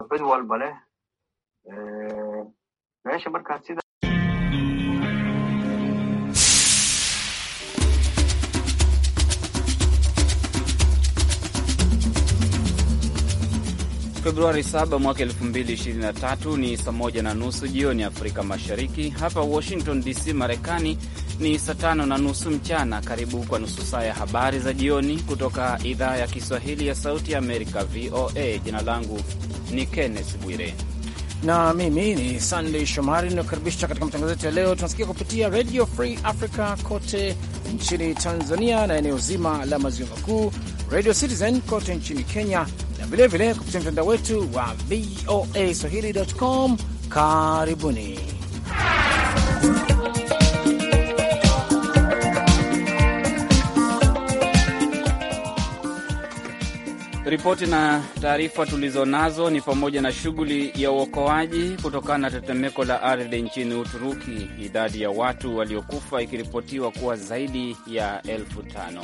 mid walba leh meesha markaas sida Februari 7 mwaka 2023 ni saa 1:30 jioni Afrika Mashariki. Hapa Washington DC, Marekani ni saa 5:30 mchana. Karibu kwa nusu saa ya habari za jioni kutoka idhaa ya Kiswahili ya Sauti ya Amerika, VOA. Jina langu ni Kenneth Bwire na mimi ni Sunday Shomari. Ninakaribisha katika matangazo yetu ya leo. Tunasikia kupitia Radio Free Africa kote nchini Tanzania na eneo zima la maziwa makuu, Radio Citizen kote nchini Kenya, na vilevile kupitia mtandao wetu wa VOA Swahili.com. Karibuni. Ripoti na taarifa tulizonazo ni pamoja na shughuli ya uokoaji kutokana na tetemeko la ardhi nchini Uturuki, idadi ya watu waliokufa ikiripotiwa kuwa zaidi ya 5,000.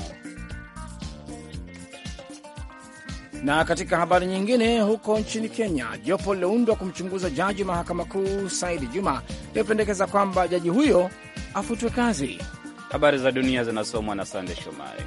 Na katika habari nyingine, huko nchini Kenya, jopo liloundwa kumchunguza jaji wa mahakama kuu Said Juma limependekeza kwamba jaji huyo afutwe kazi. Habari za dunia zinasomwa na Sande Shomari.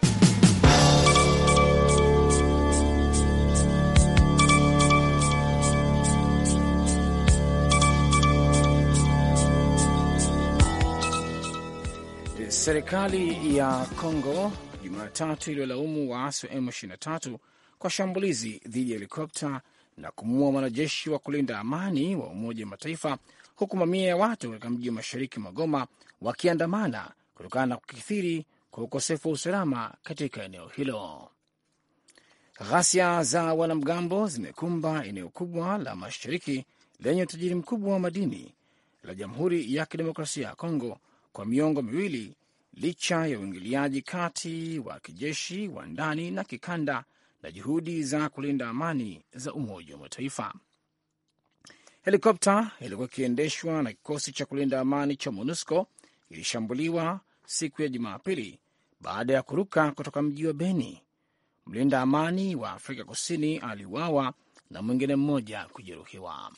Serikali ya Kongo Jumatatu iliyolaumu waasi wa M23 kwa shambulizi dhidi ya helikopta na kumuua mwanajeshi wa kulinda amani wa Umoja wa Mataifa, huku mamia ya watu katika mji wa mashariki mwa Goma wakiandamana kutokana na kukithiri kwa ukosefu wa usalama katika eneo hilo. Ghasia za wanamgambo zimekumba eneo kubwa la mashariki lenye utajiri mkubwa wa madini la Jamhuri ya Kidemokrasia ya Kongo kwa miongo miwili, licha ya uingiliaji kati wa kijeshi wa ndani na kikanda na juhudi za kulinda amani za Umoja wa Mataifa. Helikopta ilikuwa ikiendeshwa na kikosi cha kulinda amani cha MONUSCO ilishambuliwa siku ya Jumapili baada ya kuruka kutoka mji wa Beni. Mlinda amani wa Afrika Kusini aliuawa na mwingine mmoja kujeruhiwa.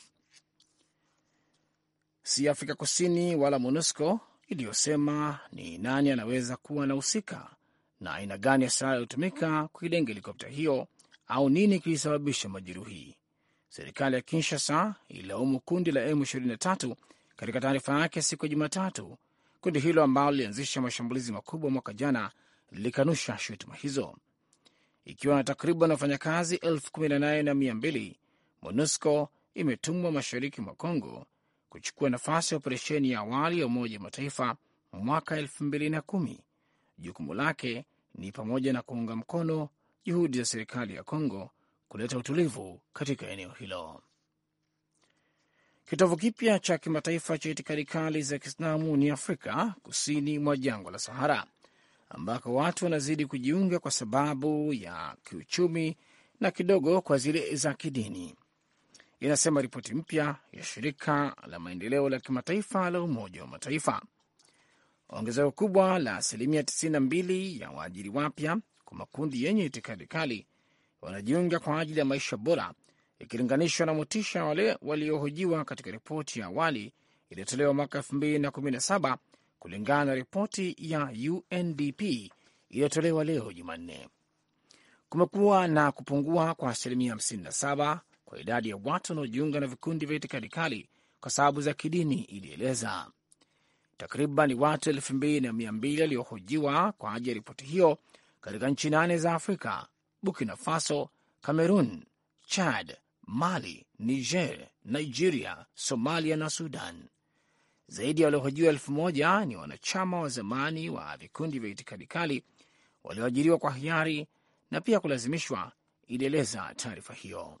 Si Afrika Kusini wala MONUSCO iliyosema ni nani anaweza kuwa anahusika na aina gani ya silaha iliyotumika kuidenga helikopta hiyo au nini kilisababisha majeruhi. Serikali ya Kinshasa ililaumu kundi la M23 katika taarifa yake siku ya Jumatatu. Kundi hilo ambalo lilianzisha mashambulizi makubwa mwaka jana lilikanusha shutuma hizo. Ikiwa na takriban wafanyakazi 18,200, MONUSCO imetumwa mashariki mwa Kongo kuchukua nafasi ya operesheni ya awali ya Umoja wa Mataifa mwaka 2010. Jukumu lake ni pamoja na kuunga mkono juhudi za serikali ya Kongo kuleta utulivu katika eneo hilo. Kitovu kipya cha kimataifa cha itikadi kali za Kiislamu ni Afrika kusini mwa jangwa la Sahara, ambako watu wanazidi kujiunga kwa sababu ya kiuchumi na kidogo kwa zile za kidini, inasema ripoti mpya ya shirika la maendeleo la kimataifa la Umoja wa Mataifa. Ongezeko kubwa la 92% ya waajiri wapya kwa makundi yenye itikadi kali wanajiunga kwa ajili ya maisha bora, ikilinganishwa na motisha wale waliohojiwa katika ripoti ya awali iliyotolewa mwaka 2017, kulingana na ripoti ya UNDP iliyotolewa leo Jumanne. Kumekuwa na kupungua kwa 57% kwa idadi ya watu wanaojiunga na vikundi vya itikadi kali kwa sababu za kidini, ilieleza. Takriban watu 2,200 waliohojiwa kwa ajili ya ripoti hiyo katika nchi 8 za Afrika: Burkina Faso, Cameroon, Chad, Mali, Niger, Nigeria, Somalia na Sudan. Zaidi ya waliohojiwa 1,000 ni wanachama wa zamani wa vikundi vya itikadi kali walioajiriwa kwa hiari na pia kulazimishwa, ilieleza taarifa hiyo.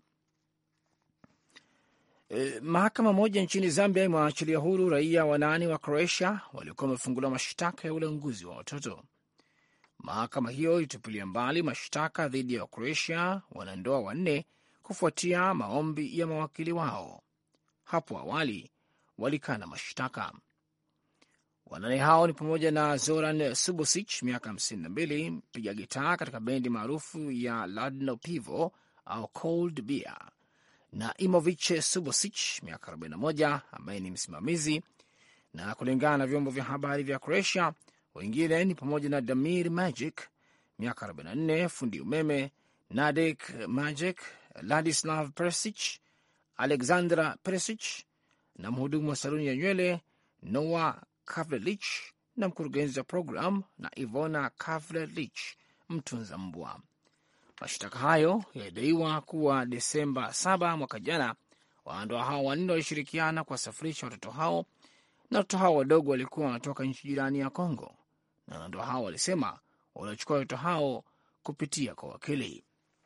Mahakama moja nchini Zambia imewaachilia huru raia 8 wa Croatia waliokuwa wamefunguliwa mashtaka ya ulanguzi wa watoto. Mahakama hiyo ilitupilia mbali mashtaka dhidi ya Wakroatia wanandoa 4 kufuatia maombi ya mawakili wao. Hapo awali walikana mashtaka. Wanane hao ni pamoja na Zoran Subosic, miaka 52, mpiga gitaa katika bendi maarufu ya Ladno Pivo au Cold Beer, na Imovic Subosic miaka 41 ambaye ni msimamizi, na kulingana na vyombo vya habari vya Croatia, wengine ni pamoja na Damir Magic miaka 44, fundi umeme, Nadek Magic, Ladislav Persic, Alexandra Persic na mhudumu wa saluni ya nywele Noah Kavlelich na mkurugenzi wa program na Ivona Kavlelich, mtunza mbwa. Mashtaka hayo yalidaiwa kuwa Desemba 7 mwaka jana, wanandoa hao wanne walishirikiana kuwasafirisha watoto hao, na watoto hao wadogo walikuwa wanatoka nchi jirani ya Kongo, na wanandoa hao walisema walichukua watoto hao kupitia kwa wakili.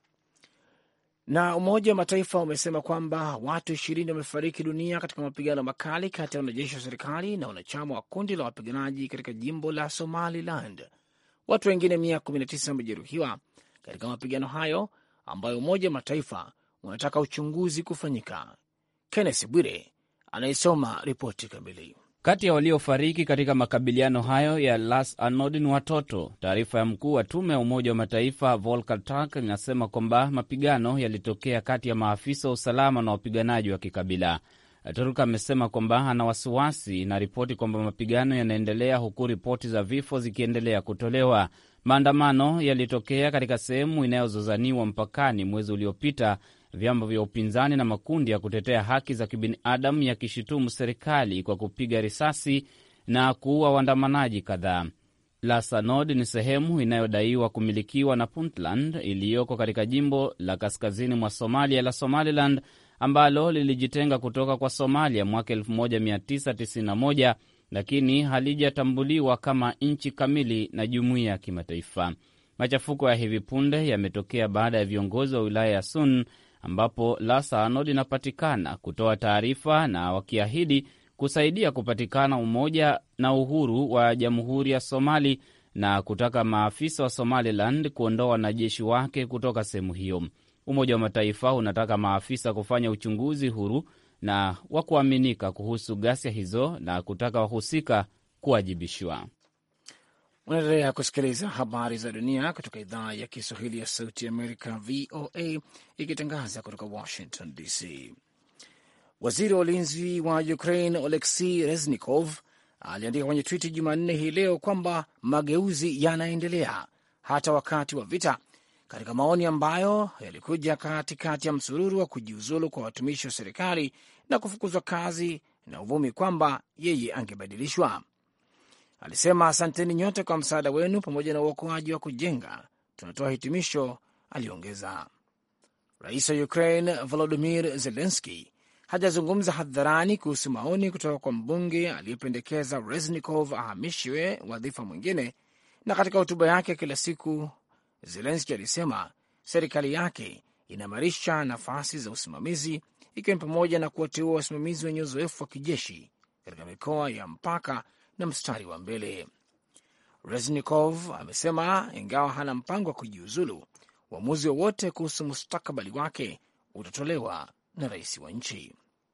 Na Umoja wa Mataifa umesema kwamba watu 20 wamefariki dunia katika mapigano makali kati ya wanajeshi wa serikali na wanachama wa kundi la wapiganaji katika jimbo la Somaliland. Watu wengine 119 wamejeruhiwa katika mapigano hayo ambayo Umoja wa Mataifa unataka uchunguzi kufanyika. Kenneth Bwire anaisoma ripoti kamili. Kati ya waliofariki katika makabiliano hayo ya Las Anod ni watoto. Taarifa ya mkuu wa tume ya Umoja wa Mataifa Volker Turk inasema kwamba mapigano yalitokea kati ya maafisa wa usalama na wapiganaji wa kikabila. Turk amesema kwamba ana wasiwasi na ripoti kwamba mapigano yanaendelea huku ripoti za vifo zikiendelea kutolewa. Maandamano yalitokea katika sehemu inayozozaniwa mpakani mwezi uliopita, vyama vya upinzani na makundi ya kutetea haki za kibinadamu yakishutumu serikali kwa kupiga risasi na kuua waandamanaji kadhaa. Las Anod ni sehemu inayodaiwa kumilikiwa na Puntland iliyoko katika jimbo la kaskazini mwa Somalia la Somaliland, ambalo lilijitenga kutoka kwa Somalia mwaka 1991 lakini halijatambuliwa kama nchi kamili na jumuiya ya kimataifa. Machafuko ya hivi punde yametokea baada ya viongozi wa wilaya ya Sun ambapo Las Anod inapatikana kutoa taarifa na wakiahidi kusaidia kupatikana umoja na uhuru wa Jamhuri ya Somali na kutaka maafisa wa Somaliland kuondoa wanajeshi wake kutoka sehemu hiyo. Umoja wa Mataifa unataka maafisa kufanya uchunguzi huru na wa kuaminika kuhusu ghasia hizo na kutaka wahusika kuwajibishwa. Unaendelea kusikiliza habari za dunia kutoka idhaa ya Kiswahili ya Sauti Amerika, VOA, ikitangaza kutoka Washington DC. Waziri wa ulinzi wa Ukraine Oleksiy Reznikov aliandika kwenye Twitter Jumanne hii leo kwamba mageuzi yanaendelea hata wakati wa vita, katika maoni ambayo yalikuja katikati ya msururu wa kujiuzulu kwa watumishi wa serikali na kufukuzwa kazi na uvumi kwamba yeye angebadilishwa. Alisema, asanteni nyote kwa msaada wenu pamoja na uokoaji wa kujenga. Tunatoa hitimisho, aliongeza. Rais wa Ukraine Volodymyr Zelensky hajazungumza hadharani kuhusu maoni kutoka kwa mbunge aliyependekeza Reznikov ahamishiwe wadhifa mwingine, na katika hotuba yake kila siku Zelensky alisema serikali yake inaimarisha nafasi za usimamizi, ikiwa ni pamoja na kuwateua wasimamizi wenye uzoefu wa kijeshi katika mikoa ya mpaka na mstari wa mbele. Reznikov amesema ingawa hana mpango wa kujiuzulu, uamuzi wowote kuhusu mustakabali wake utatolewa na rais wa nchi.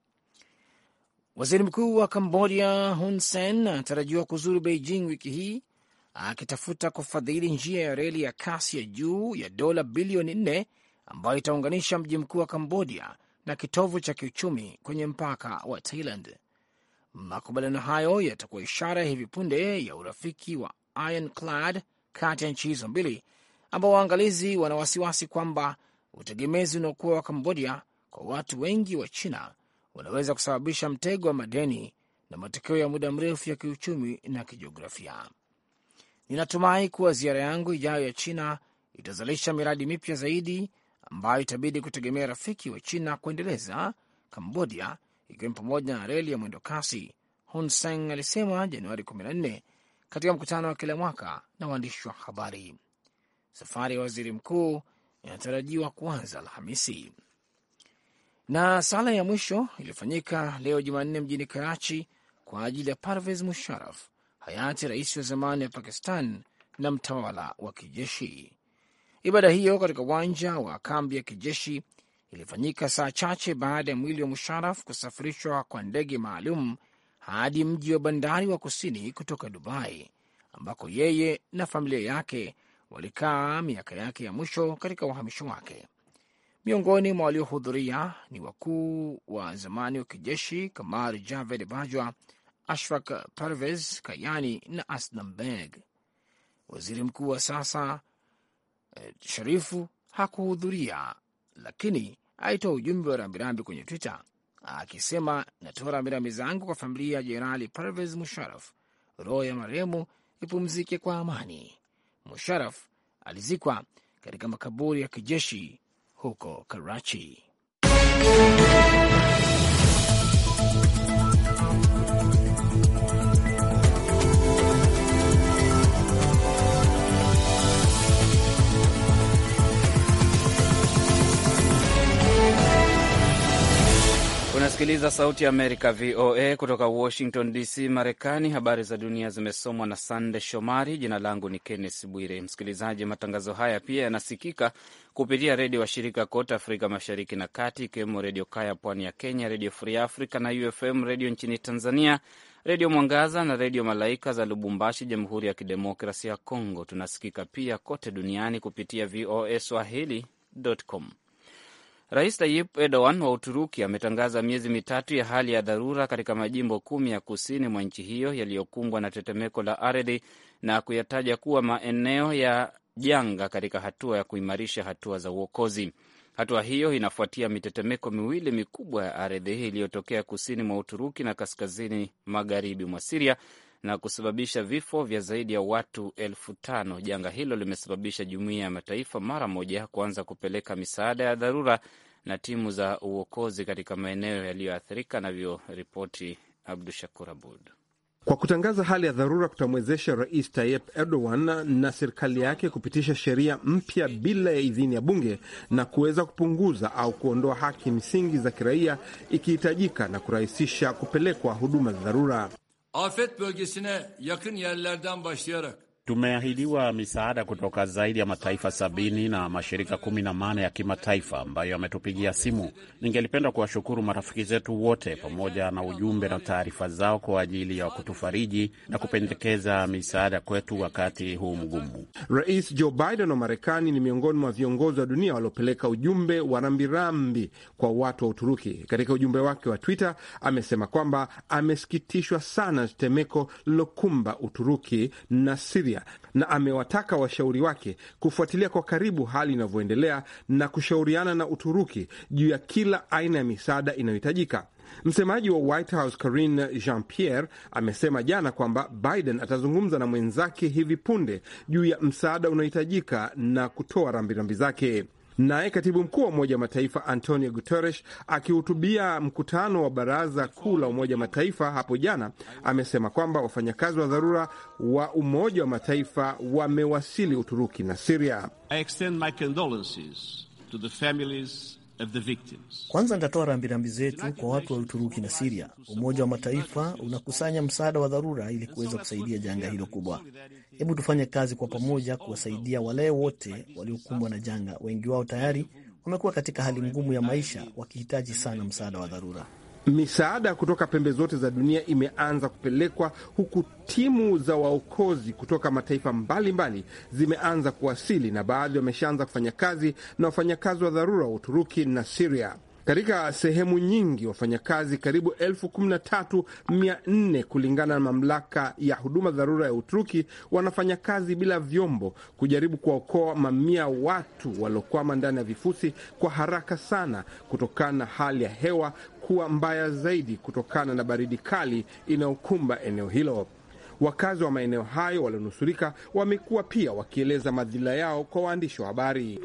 Waziri mkuu wa Kambodia Hun Sen anatarajiwa kuzuru Beijing wiki hii akitafuta kufadhili njia ya reli ya kasi ya juu ya dola bilioni 4 ambayo itaunganisha mji mkuu wa Kambodia na kitovu cha kiuchumi kwenye mpaka wa Thailand. Makubaliano hayo yatakuwa ishara ya hivi punde ya urafiki wa ironclad kati ya nchi hizo mbili, ambao waangalizi wana wasiwasi kwamba utegemezi unaokuwa wa Kambodia kwa watu wengi wa China unaweza kusababisha mtego wa madeni na matokeo ya muda mrefu ya kiuchumi na kijiografia. Ninatumai kuwa ziara yangu ijayo ya China itazalisha miradi mipya zaidi ambayo itabidi kutegemea rafiki wa China kuendeleza Kambodia, ikiwa ni pamoja na reli ya mwendo kasi, Hun Sen alisema Januari 14 katika mkutano wa kila mwaka na waandishi wa habari. Safari ya waziri mkuu inatarajiwa kuanza Alhamisi. Na sala ya mwisho ilifanyika leo Jumanne mjini Karachi kwa ajili ya Parvez Musharraf, hayati rais wa zamani wa Pakistan na mtawala wa kijeshi. Ibada hiyo katika uwanja wa kambi ya kijeshi ilifanyika saa chache baada ya mwili wa Musharraf kusafirishwa kwa ndege maalum hadi mji wa bandari wa kusini kutoka Dubai, ambako yeye na familia yake walikaa miaka yake ya mwisho katika uhamisho wake. Miongoni mwa waliohudhuria ni wakuu wa zamani wa kijeshi Kamar Javed Bajwa, Ashraf Parvez Kayani na Aslam Beg. Waziri mkuu wa sasa Sharifu hakuhudhuria, lakini alitoa ujumbe wa rambirambi kwenye Twitter akisema, natoa rambirambi zangu kwa familia ya Jenerali Parvez Musharraf, roho ya marehemu ipumzike kwa amani. Musharraf alizikwa katika makaburi ya kijeshi huko Karachi. Unasikiliza Sauti ya Amerika, VOA, kutoka Washington DC, Marekani. Habari za dunia zimesomwa na Sande Shomari. Jina langu ni Kenneth Bwire. Msikilizaji, matangazo haya pia yanasikika kupitia redio wa shirika kote Afrika Mashariki na Kati, ikiwemo Redio Kaya pwani ya Kenya, Redio Free Africa na UFM Redio nchini Tanzania, Redio Mwangaza na Redio Malaika za Lubumbashi, Jamhuri ya Kidemokrasia ya Kongo. Tunasikika pia kote duniani kupitia VOA Swahili.com. Rais Tayyip Erdogan wa Uturuki ametangaza miezi mitatu ya hali ya dharura katika majimbo 10 ya kusini mwa nchi hiyo yaliyokumbwa na tetemeko la ardhi na kuyataja kuwa maeneo ya janga katika hatua ya kuimarisha hatua za uokozi. Hatua hiyo inafuatia mitetemeko miwili mikubwa ya ardhi iliyotokea kusini mwa Uturuki na kaskazini magharibi mwa Siria na kusababisha vifo vya zaidi ya watu 5,000. Janga hilo limesababisha jumuiya ya mataifa mara moja kuanza kupeleka misaada ya dharura na timu za uokozi katika maeneo yaliyoathirika, navyoripoti Abdu Shakur Abud. Kwa kutangaza hali ya dharura kutamwezesha Rais Tayyip Erdogan na serikali yake kupitisha sheria mpya bila ya idhini ya bunge na kuweza kupunguza au kuondoa haki msingi za kiraia ikihitajika na kurahisisha kupelekwa huduma za dharura. Afet bölgesine yakın yerlerden başlayarak tumeahidiwa misaada kutoka zaidi ya mataifa 70 na mashirika 18 ya kimataifa ambayo yametupigia simu. Ningelipenda kuwashukuru marafiki zetu wote pamoja na ujumbe na taarifa zao kwa ajili ya kutufariji na kupendekeza misaada kwetu wakati huu mgumu. Rais Joe Biden wa Marekani ni miongoni mwa viongozi wa dunia waliopeleka ujumbe wa rambirambi kwa watu wa Uturuki. Katika ujumbe wake wa Twitter amesema kwamba amesikitishwa sana tetemeko lilokumba Uturuki na Syria na amewataka washauri wake kufuatilia kwa karibu hali inavyoendelea na kushauriana na Uturuki juu ya kila aina ya misaada inayohitajika. Msemaji wa White House Karine Jean-Pierre amesema jana kwamba Biden atazungumza na mwenzake hivi punde juu ya msaada unaohitajika na kutoa rambirambi zake. Naye katibu mkuu wa Umoja wa Mataifa Antonio Guterres akihutubia mkutano wa Baraza Kuu la Umoja wa Mataifa hapo jana amesema kwamba wafanyakazi wa dharura wa Umoja wa Mataifa wamewasili Uturuki na Syria. I extend my condolences to the families of the victims. Kwanza nitatoa rambirambi zetu kwa watu wa Uturuki na Syria. Umoja wa Mataifa unakusanya msaada wa dharura ili kuweza kusaidia janga hilo kubwa. Hebu tufanye kazi kwa pamoja kuwasaidia wale wote waliokumbwa na janga. Wengi wao tayari wamekuwa katika hali ngumu ya maisha wakihitaji sana msaada wa dharura. Misaada kutoka pembe zote za dunia imeanza kupelekwa huku timu za waokozi kutoka mataifa mbalimbali zimeanza kuwasili na baadhi wameshaanza kufanya kazi na wafanyakazi wa dharura wa Uturuki na Syria. Katika sehemu nyingi wafanyakazi karibu 13,400 kulingana na mamlaka ya huduma dharura ya Uturuki wanafanya kazi bila vyombo kujaribu kuwaokoa mamia watu waliokwama ndani ya vifusi kwa haraka sana kutokana na hali ya hewa kuwa mbaya zaidi kutokana na baridi kali inayokumba eneo hilo. Wakazi wa maeneo hayo walionusurika wamekuwa pia wakieleza madhila yao kwa waandishi wa habari.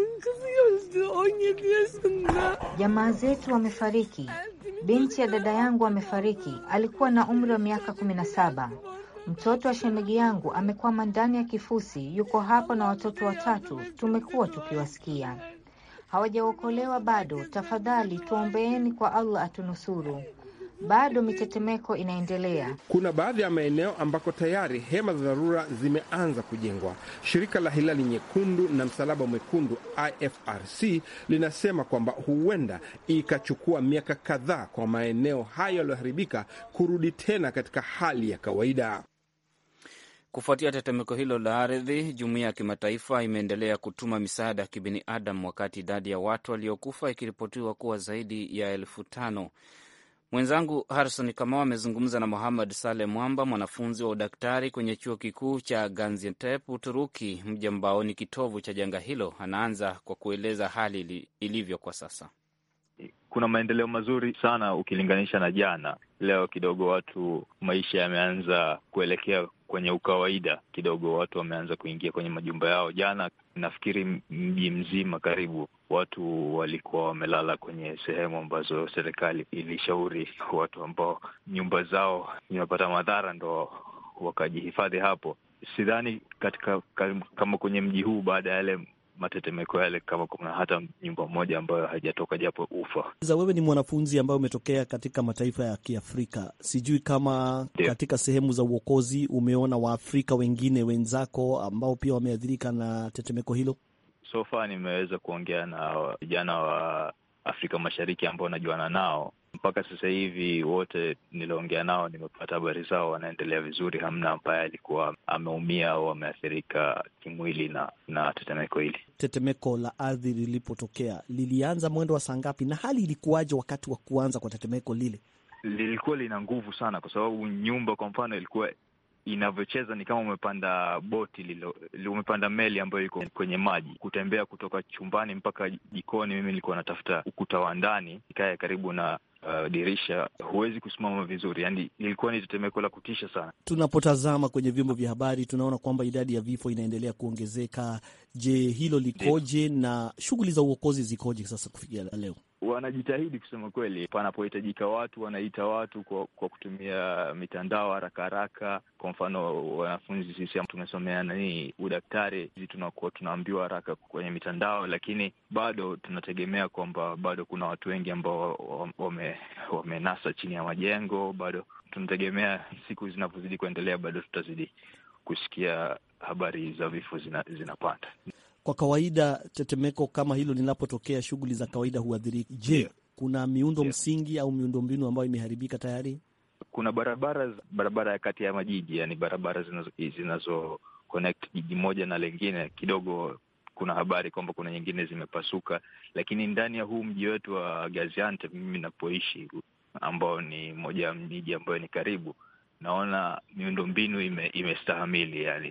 Jamaa zetu wamefariki. Binti ya dada yangu amefariki, alikuwa na umri wa miaka 17. Mtoto wa shemegi yangu amekwama ndani ya kifusi, yuko hapa na watoto 3, tumekuwa tukiwasikia. Hawajaokolewa bado. Tafadhali tuombeeni kwa Allah atunusuru. Bado mitetemeko inaendelea. Kuna baadhi ya maeneo ambako tayari hema za dharura zimeanza kujengwa. Shirika la Hilali Nyekundu na Msalaba Mwekundu IFRC linasema kwamba huenda ikachukua miaka kadhaa kwa maeneo hayo yaliyoharibika kurudi tena katika hali ya kawaida. Kufuatia tetemeko hilo la ardhi, jumuiya ya kimataifa imeendelea kutuma misaada ya kibinadamu, wakati idadi ya watu waliokufa ikiripotiwa kuwa zaidi ya 5,000. Mwenzangu Harrison Kamau amezungumza na Mohamed Saleh Mwamba, mwanafunzi wa udaktari kwenye chuo kikuu cha Gaziantep, Uturuki, mji ambao ni kitovu cha janga hilo. Anaanza kwa kueleza hali ilivyo kwa sasa. Kuna maendeleo mazuri sana ukilinganisha na jana. Leo kidogo watu, maisha yameanza kuelekea kwenye ukawaida kidogo, watu wameanza kuingia kwenye majumba yao. Jana nafikiri mji mzima karibu watu walikuwa wamelala kwenye sehemu ambazo serikali ilishauri watu ambao nyumba zao zimepata madhara ndo wakajihifadhi hapo. Sidhani kama kwenye mji huu baada ya yale matetemeko yale kama kuna hata nyumba moja ambayo haijatoka japo ufa. Wewe ni mwanafunzi ambaye umetokea katika mataifa ya Kiafrika. Sijui kama katika sehemu za uokozi umeona Waafrika wengine wenzako ambao pia wameathirika na tetemeko hilo? So far nimeweza kuongea na vijana wa Afrika Mashariki ambao najuana nao. Mpaka sasa hivi wote niliongea nao nimepata habari zao, wanaendelea vizuri. Hamna ambaye alikuwa ameumia au ameathirika kimwili na tetemeko hili. Tetemeko la ardhi lilipotokea lilianza mwendo wa saa ngapi, na hali ilikuwaje wakati wa kuanza kwa tetemeko lile? Lilikuwa lina nguvu sana, kwa sababu nyumba kwa mfano ilikuwa inavyocheza ni kama umepanda boti umepanda meli ambayo iko kwenye maji. Kutembea kutoka chumbani mpaka jikoni, mimi nilikuwa natafuta ukuta wa ndani ikae karibu na dirisha, huwezi kusimama vizuri. Yani ilikuwa ni tetemeko la kutisha sana. Tunapotazama kwenye vyombo vya habari tunaona kwamba idadi ya vifo inaendelea kuongezeka. Je, hilo likoje na shughuli za uokozi zikoje sasa kufikia leo? Wanajitahidi kusema kweli, panapohitajika watu wanaita watu kwa kutumia mitandao haraka haraka. Kwa mfano wanafunzi sisi tumesomea udaktari, tunakuwa tunaambiwa haraka kwenye mitandao, lakini bado tunategemea kwamba bado kuna watu wengi ambao wamenasa chini ya majengo. Bado tunategemea siku zinavyozidi kuendelea, bado tutazidi kusikia habari za vifo zinapanda. Kwa kawaida tetemeko kama hilo linapotokea, shughuli za kawaida huathirika. Je, kuna miundo msingi au miundombinu ambayo imeharibika tayari? Kuna barabara ya kati ya majiji, yani barabara zinazo connect jiji moja na lengine. Kidogo kuna habari kwamba kuna nyingine zimepasuka, lakini ndani ya huu mji wetu wa Gaziantep, mimi napoishi, ambao ni moja ya miji ambayo ni karibu, naona miundombinu imestahamili yani.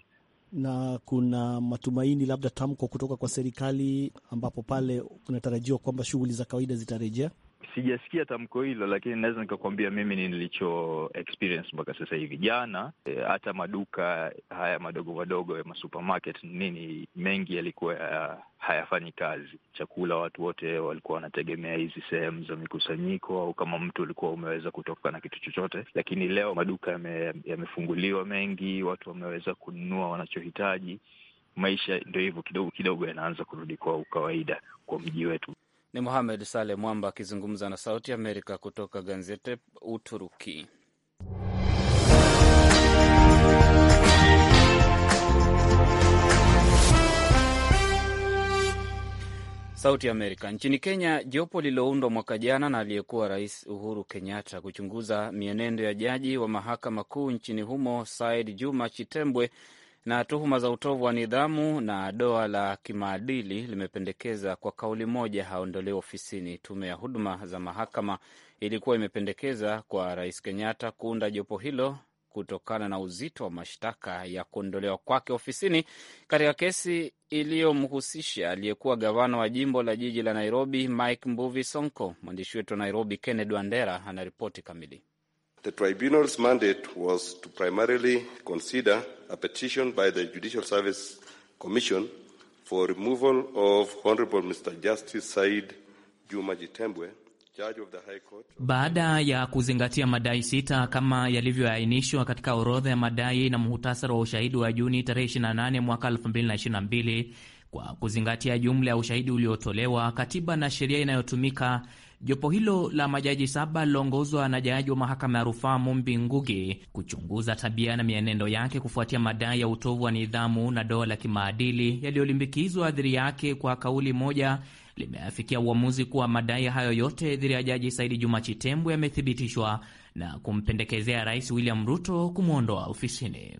Na kuna matumaini labda tamko kutoka kwa serikali ambapo pale kunatarajiwa kwamba shughuli za kawaida zitarejea? Sijasikia tamko hilo, lakini naweza nikakwambia mimi nilicho experience mpaka sasa hivi. Jana hata maduka haya madogo ya masupermarket mengi yalikuwa hayafanyi kazi. Chakula watu wote walikuwa wanategemea hizi sehemu za mikusanyiko, au kama mtu ulikuwa umeweza kutoka na kitu chochote. Lakini leo maduka yamefunguliwa mengi, watu wameweza kununua wanachohitaji. Maisha ndio hivyo kidogo yanaanza kurudi kwa kawaida kwa mji wetu. Ni Mohamed Saleh Mwamba akizungumza na Sauti Amerika kutoka Gaziantep, Uturuki. Sauti Amerika. Nchini Kenya, jopo lililoundwa mwaka jana na aliyekuwa Rais Uhuru Kenyatta kuchunguza mienendo ya jaji wa mahakama kuu nchini humo Said Juma Chitembwe na tuhuma za utovu wa nidhamu na doa la kimaadili limependekeza kwa kauli moja haondolewe ofisini. Tume ya huduma za mahakama ilikuwa imependekeza kwa Rais Kenyatta kuunda jopo hilo kutokana na uzito wa mashtaka ya kuondolewa kwake ofisini katika kesi iliyomhusisha aliyekuwa gavana wa jimbo la jiji la Nairobi Mike Mbuvi Sonko. Mwandishi wetu wa Nairobi Kennedy Wandera anaripoti kamili. The tribunal's mandate was to primarily consider a petition by the Judicial Service Commission for removal of Honorable Mr. Justice Said Juma Chitembwe, Judge of the High Court. Baada ya kuzingatia madai 6 kama yalivyoainishwa katika orodha ya madai na muhtasari wa ushahidi wa Juni tarehe 28 mwaka 2022, kwa kuzingatia jumla ya ushahidi uliotolewa, katiba na sheria inayotumika, jopo hilo la majaji 7 liloongozwa na jaji wa mahakama ya rufaa Mumbi Ngugi kuchunguza tabia na mienendo yake kufuatia madai ya utovu wa nidhamu na doa la kimaadili yaliyolimbikizwa dhidi yake, kwa kauli moja limeafikia uamuzi kuwa madai hayo yote dhidi ya jaji Said Juma Chitembwe yamethibitishwa na kumpendekezea Rais William Ruto kumwondoa ofisini.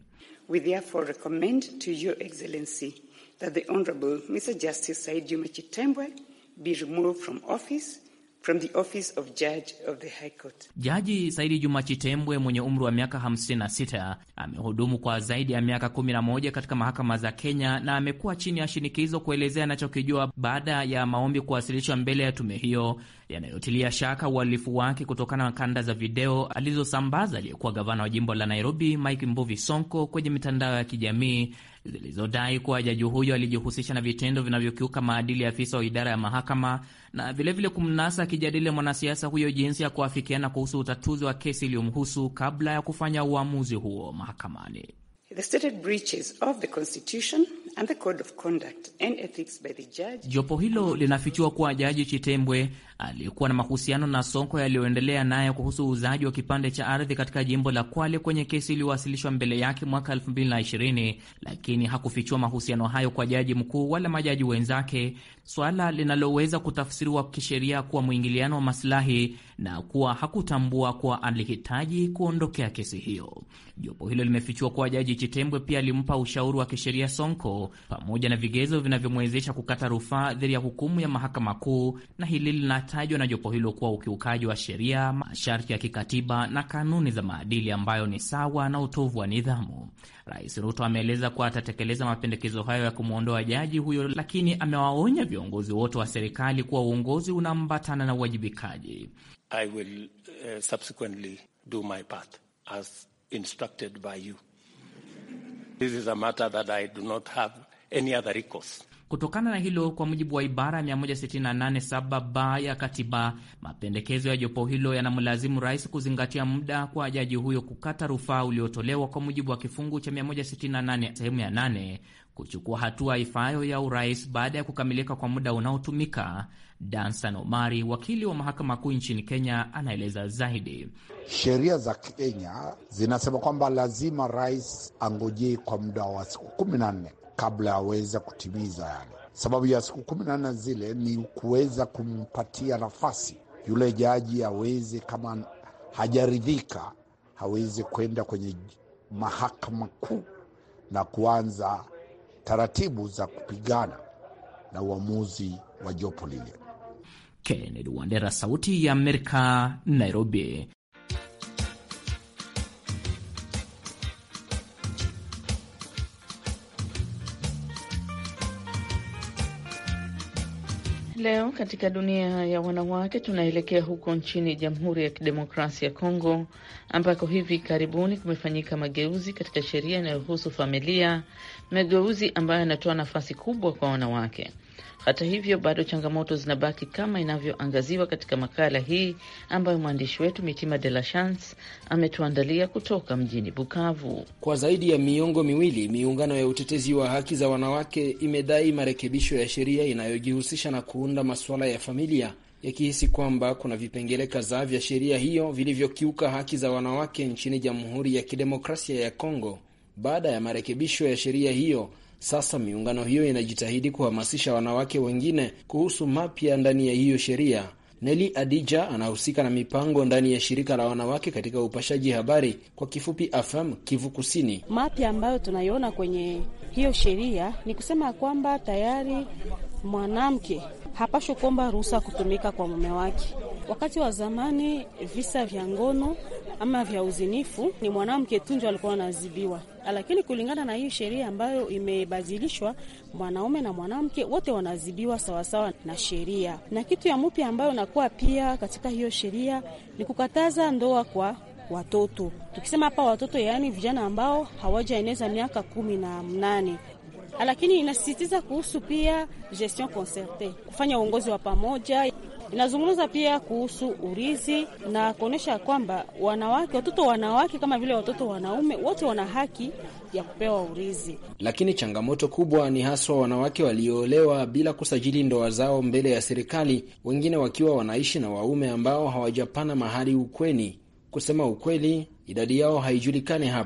We therefore recommend to Your Excellency that the Honorable Mr. Justice Said Juma Chitembwe be removed from the office of Judge of the High Court. Jaji Saidi Juma Chitembwe mwenye umri wa miaka 56 amehudumu kwa zaidi ya miaka 11 katika mahakama za Kenya na amekuwa chini ya shinikizo kuelezea anachokijua baada ya maombi kuwasilishwa mbele ya tume hiyo yanayotilia shaka uhalifu wake kutokana na kanda za video alizosambaza aliyekuwa gavana wa jimbo la Nairobi Mike Mbuvi Sonko kwenye mitandao ya kijamii zilizodai kuwa jaji huyo alijihusisha na vitendo vinavyokiuka maadili ya afisa wa idara ya mahakama na vilevile kumnasa akijadili mwanasiasa huyo jinsi ya kuafikiana kuhusu utatuzi wa kesi iliyomhusu kabla ya kufanya uamuzi huo mahakamani. The stated breaches of the Constitution and the Code of Conduct and Ethics by the judge. Jopo hilo linafichua kuwa Jaji Chitembwe alikuwa na mahusiano na Sonko yaliyoendelea naye kuhusu uuzaji wa kipande cha ardhi katika jimbo la Kwale kwenye kesi iliyowasilishwa mbele yake mwaka 2020, lakini hakufichua mahusiano hayo kwa jaji mkuu wala majaji wenzake, swala linaloweza kutafsiriwa kisheria kuwa mwingiliano wa maslahi na kuwa hakutambua kuwa alihitaji kuondokea kesi hiyo. Jopo hilo limefichua kuwa Jaji Chitembwe pia alimpa ushauri wa kisheria Sonko pamoja na vigezo vinavyomwezesha kukata rufaa dhidi ya hukumu ya mahakama kuu, na hili linatajwa na jopo hilo kuwa ukiukaji wa sheria, masharti ya kikatiba na kanuni za maadili ambayo ni sawa na utovu wa nidhamu. Rais Ruto ameeleza kuwa atatekeleza mapendekezo hayo ya kumwondoa jaji huyo, lakini amewaonya viongozi wote wa serikali kuwa uongozi unaambatana na uwajibikaji. I will subsequently do my part as instructed by you. This is a matter that I do not have any other recourse. Kutokana na hilo, kwa mujibu wa ibara 168(7) ya katiba, mapendekezo ya jopo hilo yanamlazimu rais kuzingatia muda kwa jaji huyo kukata rufaa uliotolewa kwa mujibu wa kifungu cha 168 sehemu ya 8 kuchukua hatua ifayo ya urais baada ya kukamilika kwa muda unaotumika. Dansan Omari, wakili wa mahakama kuu nchini Kenya, anaeleza zaidi. Sheria za Kenya zinasema kwamba lazima rais angojee kwa muda wa siku 14 kabla aweze kutimiza yale. Sababu ya siku 14 zile ni kuweza kumpatia nafasi yule jaji aweze, kama hajaridhika, hawezi kwenda kwenye mahakama kuu na kuanza taratibu za kupigana na uamuzi wa jopo lile. Kennedy Wandera, Sauti ya Amerika, Nairobi. Leo katika dunia ya wanawake tunaelekea huko nchini Jamhuri ya Kidemokrasia ya Kongo, ambako hivi karibuni kumefanyika mageuzi katika sheria inayohusu familia, mageuzi ambayo yanatoa nafasi kubwa kwa wanawake. Hata hivyo, bado changamoto zinabaki kama inavyoangaziwa katika makala hii ambayo mwandishi wetu Mitima de la Chance ametuandalia kutoka mjini Bukavu. Kwa zaidi ya miongo miwili, miungano ya utetezi wa haki za wanawake imedai marekebisho ya sheria inayojihusisha na kuunda masuala ya familia, yakihisi kwamba kuna vipengele kadhaa vya sheria hiyo vilivyokiuka haki za wanawake nchini Jamhuri ya Kidemokrasia ya Kongo. Baada ya marekebisho ya sheria hiyo, sasa miungano hiyo inajitahidi kuhamasisha wanawake wengine kuhusu mapya ndani ya hiyo sheria. Nelly Adija anahusika na mipango ndani ya shirika la wanawake katika upashaji habari, kwa kifupi AFAM, Kivu Kusini. Mapya ambayo tunaiona kwenye hiyo sheria ni kusema kwamba tayari mwanamke hapaswi kuomba ruhusa kutumika kwa mume wake. Wakati wa zamani visa vya ngono ama vya uzinifu ni mwanamke tu ndiye alikuwa anaadhibiwa, lakini kulingana na hii sheria ambayo imebadilishwa, mwanaume na mwanamke wote wanaadhibiwa sawasawa na sheria. Na kitu ya mpya ambayo nakuwa pia katika hiyo sheria ni kukataza ndoa kwa watoto. Tukisema hapa watoto, yaani vijana ambao hawajaeneza miaka 18. Lakini inasisitiza kuhusu pia gestion concerte, kufanya uongozi wa pamoja. Inazungumza pia kuhusu urithi na kuonesha kwamba watoto wanawake kama vile watoto wanaume wote wana haki ya kupewa urithi. Lakini changamoto kubwa ni haswa wanawake walioolewa bila kusajili ndoa zao mbele ya serikali, wengine wakiwa wanaishi na waume ambao hawajapana mahari ukweni. Kusema ukweli, idadi yao haijulikani hapa.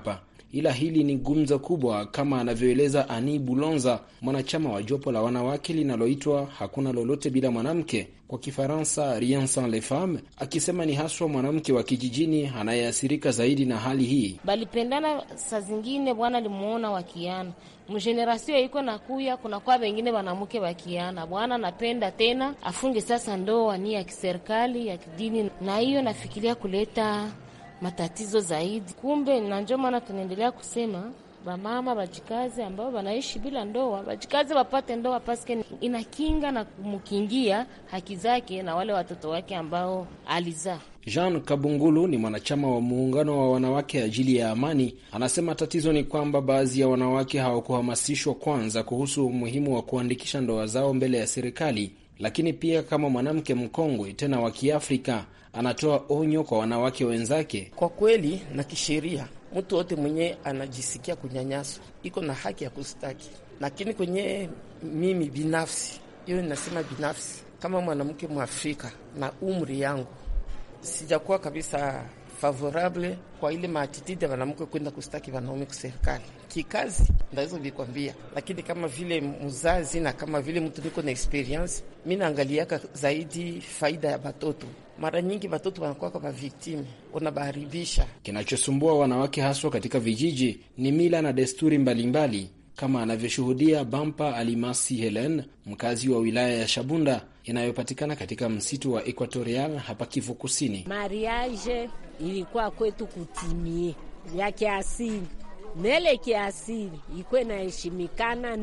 ila hili ni gumzo kubwa, kama anavyoeleza Ani Bulonza, mwanachama wa jopo la wanawake linaloitwa Hakuna Lolote Bila Mwanamke, kwa Kifaransa Rien Sans Les Femmes, akisema ni haswa mwanamke wa kijijini anayeathirika zaidi na hali hii. Balipendana saa zingine bwana limuona wakiana. Mgenerasio iko na kuya kuna kwa wengine wanamke wakiana. Bwana napenda tena afunge sasa ndoa ni ya kiserikali ya kidini, na hiyo nafikiria kuleta matatizo zaidi. Kumbe na ndio maana tunaendelea kusema bamama bajikazi ambao wanaishi bila ndoa, bajikazi wapate ndoa, paske inakinga na kumkingia haki zake na wale watoto wake ambao alizaa. Jean Kabungulu ni mwanachama wa muungano wa wanawake ajili ya amani. Anasema tatizo ni kwamba baadhi ya wanawake hawakuhamasishwa kwanza kuhusu umuhimu wa kuandikisha ndoa zao mbele ya serikali. Lakini pia kama mwanamke mkongwe tena wa Kiafrika, anatoa onyo kwa wanawake wenzake. Kwa kweli na kisheria, mtu wote mwenye anajisikia kunyanyaswa iko na haki ya kustaki, lakini kwenye mimi binafsi, hiyo ninasema binafsi, kama mwanamke Mwafrika na umri yangu, sijakuwa kabisa favorable kwa ile maatitude ya wanamke kwenda kustaki wanaume kwa serikali. Kikazi ndaweza kukwambia, lakini kama vile mzazi na kama vile mtu niko na experience, mimi naangaliaka zaidi faida ya batoto. Mara nyingi batoto wanakuwa kama victim, unabaharibisha. Kinachosumbua wanawake haswa katika vijiji ni mila na desturi mbalimbali, kama anavyoshuhudia Bampa Alimasi Helen, mkazi wa wilaya ya Shabunda inayopatikana katika msitu wa Equatorial hapa Kivu Kusini. Mariage ilikuwa kwetu kutimie ya kiasili, nele kiasili ikuwe inaheshimikana,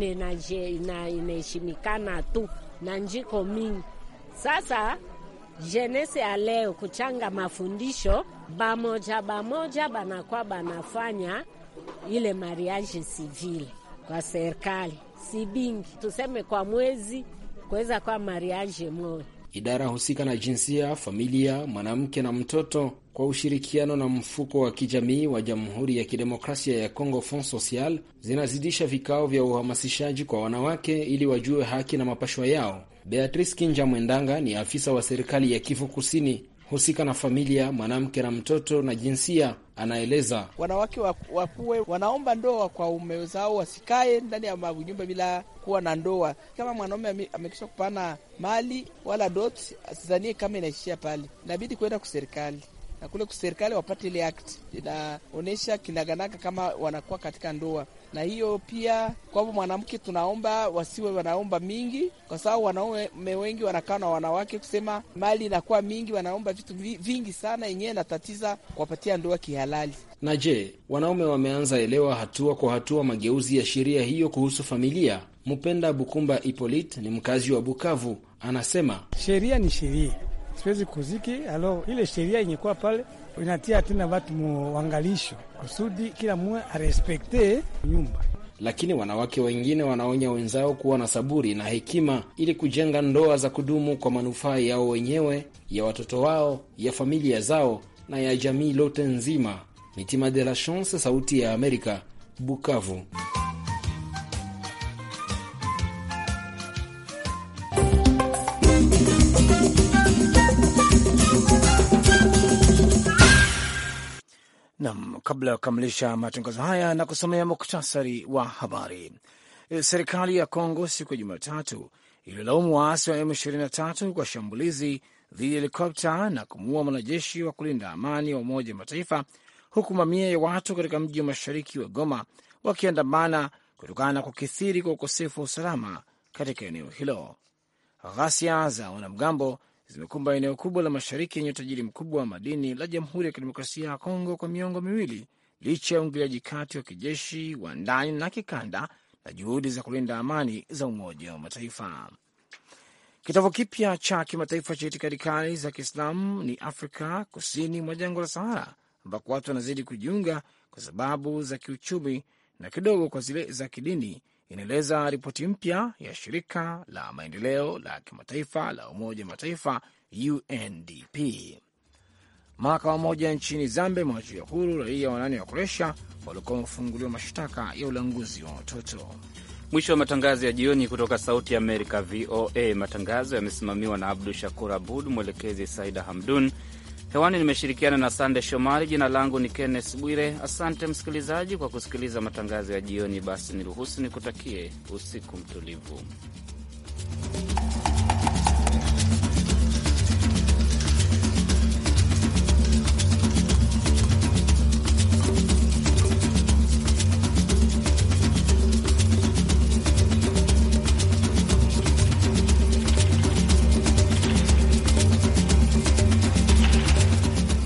inaheshimikana tu na njiko mingi. Sasa jenese ya leo kuchanga mafundisho bamoja banakuwa banafanya ile mariage civil kwa serikali, si bingi, tuseme kwa mwezi kuweza kwa mariage moja. Idara husika na jinsia, familia, mwanamke na mtoto kwa ushirikiano na mfuko wa kijamii wa Jamhuri ya Kidemokrasia ya Kongo Fond Social zinazidisha vikao vya uhamasishaji kwa wanawake ili wajue haki na mapashwa yao. Beatrice Kinja Mwendanga ni afisa wa serikali ya Kivu Kusini husika na familia, mwanamke na mtoto na jinsia, anaeleza. Wanawake wakuwe wanaomba ndoa kwa ume zao, wasikae ndani ya nyumba bila kuwa na ndoa. Kama mwanaume amekisha kupana mali wala dot, asizanie kama inaishia pale, inabidi kwenda kuserikali, na kule kuserikali wapate ile act inaonesha kinaganaga kama wanakuwa katika ndoa. Na hiyo pia kwa mwanamke tunaomba wasiwe wanaomba mingi, kwa sababu wanaume wengi wanakaa na wanawake kusema mali inakuwa mingi, wanaomba vitu vingi sana yenyewe natatiza kuwapatia ndoa kihalali. Na je, wanaume wameanza elewa hatua kwa hatua mageuzi ya sheria hiyo kuhusu familia? Mpenda Bukumba Hippolyte ni mkazi wa Bukavu, anasema sheria ni sheria, siwezi kuziki alo ile sheria yenyewe pale inatia tena watu muangalisho kusudi kila mmoja arespekte nyumba. Lakini wanawake wengine wanaonya wenzao kuwa na saburi na hekima ili kujenga ndoa za kudumu kwa manufaa yao wenyewe, ya watoto wao, ya familia zao na ya jamii lote nzima. Mitima de la Chance, Sauti ya Amerika, Bukavu. Nam, kabla ya kukamilisha matangazo haya na kusomea muktasari wa habari. Serikali ya Kongo siku ya Jumatatu ililaumu waasi wa M23 kwa shambulizi dhidi ya helikopta na kumuua mwanajeshi wa kulinda amani wa Umoja wa Mataifa, huku mamia ya watu katika mji wa mashariki wa Goma wakiandamana kutokana na kukithiri kwa ukosefu wa usalama katika eneo hilo. Ghasia za wanamgambo zimekumba eneo kubwa la mashariki yenye utajiri mkubwa wa madini la Jamhuri ya Kidemokrasia ya Kongo kwa miongo miwili, licha ya uingiliaji kati wa kijeshi wa ndani na kikanda na juhudi za kulinda amani za Umoja wa Mataifa. Kitovu kipya cha kimataifa cha itikadi kali za Kiislamu ni Afrika kusini mwa jangwa la Sahara, ambako watu wanazidi kujiunga kwa sababu za kiuchumi na kidogo kwa zile za kidini, inaeleza ripoti mpya ya shirika la maendeleo la kimataifa la Umoja wa Mataifa UNDP. Mahakama moja nchini Zambia imewaachilia huru raia wanane wa Kroatia waliokuwa wamefunguliwa mashtaka ya ulanguzi wa watoto. Mwisho wa matangazo ya jioni kutoka Sauti ya Amerika, VOA. Matangazo yamesimamiwa na Abdu Shakur Abud, mwelekezi Saida Hamdun. Hewani nimeshirikiana na Sande Shomari. Jina langu ni Kenneth Bwire. Asante msikilizaji kwa kusikiliza matangazo ya jioni. Basi niruhusu nikutakie usiku mtulivu.